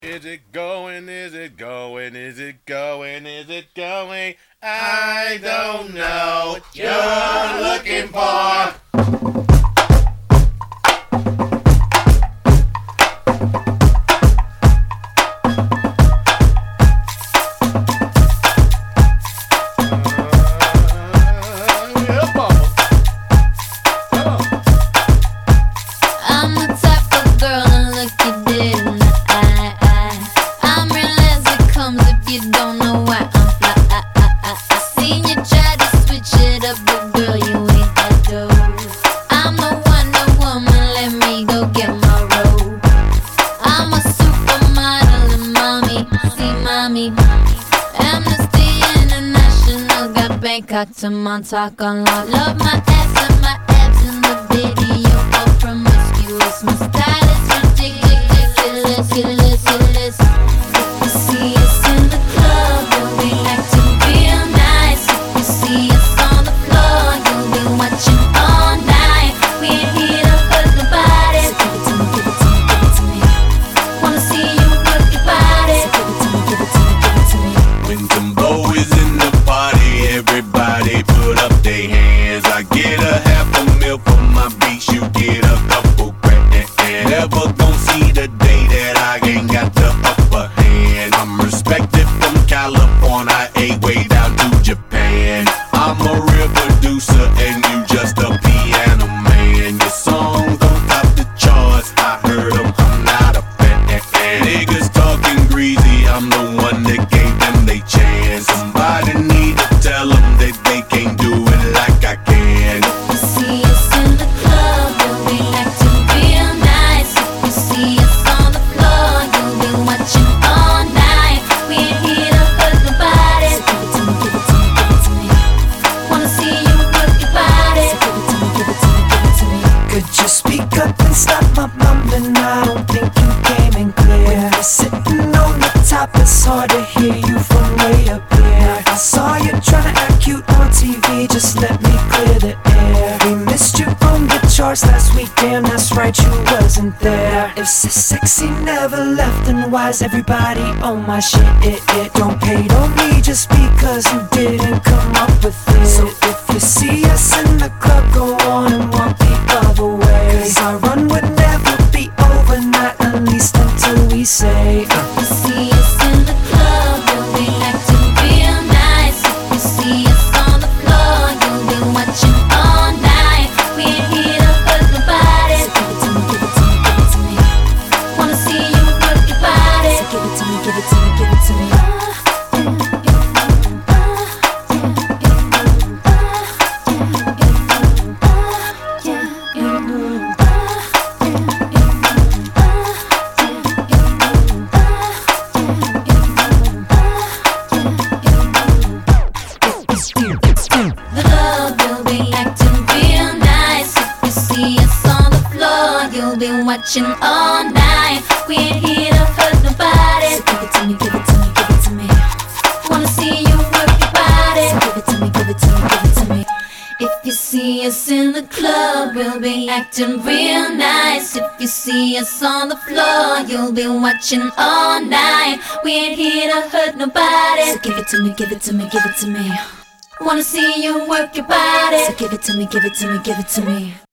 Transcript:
Is it going? Is it going? Is it going? Is it going? I don't know what you're looking for. I'm the type of girl to look you dead in the eye. I'm real as it comes if you don't know why I'm fly. I seen you try to switch it up, but girl, you ain't that dope. I'm the Wonder Woman, let me go get my robe. I'm a supermodel and mommy, see mommy. Amnesty International got Bangkok to Montauk on lock. Love my ass and my abs in the video. Promiscuous, my style is ridiculous. If you see us in the club, you'll be acting real nice. If you see us on the floor, you'll be watching all night. We ain't here to hurt nobody. So give it to me, give it to me, give it to me. Wanna see you work your body. So give it to me, give it to me, give it to me. When Timbo is in the party, everybody put up their hands. I get a half a meal for my beats, you get a couple grand. Never gon' see the day that I ain't got the upper hand. I'm respected from California, way down to Japan. I'm a real producer and you just a piano man. Your songs don't top the charts, I heard them, I'm not a fan. Niggas talking greasy, I'm the one that gave them they chance. Somebody need to tell them that they can't do it like I can. You see us in the club, you'll be acting real nice. If you see us on the floor, you'll be watching all night. We ain't here to hurt nobody. So give it to me, give it to me, give it to me. Wanna see you work your body. So give it to me, give it to me, give it to me. Could you speak up and stop my mumbling? I don't think you came in clear. When you're sitting on the top, it's hard to hear you from way up here. I saw you trying to act cute on TV, just let me clear the air. We missed you on the charts last week, damn that's right, you wasn't there. If sexy never left, then why's everybody on my shit? Don't hate on me just because you didn't come up with it. So if you see us in the club, go on and walk the other way. Cause our run would never be over, not at least until we say You see us in the club, you'll be acting real nice. If you see us on the floor, you'll be watching all night. We ain't here to hurt nobody. So give it to me, give it to me, give it to me. Wanna see you work your body. So give it to me, give it to me, give it to me. The club, you'll be acting real nice. If you see us on the floor, you'll be watching all night. We ain't here to hurt nobody. So give it to me, give it to me, give it to me. Wanna see you work your body. So give it to me, give it to me, give it to me. If you see us in the club, we'll be acting real nice. If you see us on the floor, you'll be watching all night. We ain't here to hurt nobody. So give it to me, give it to me, give it to me. Wanna see you work your body. So give it to me, give it to me, give it to me.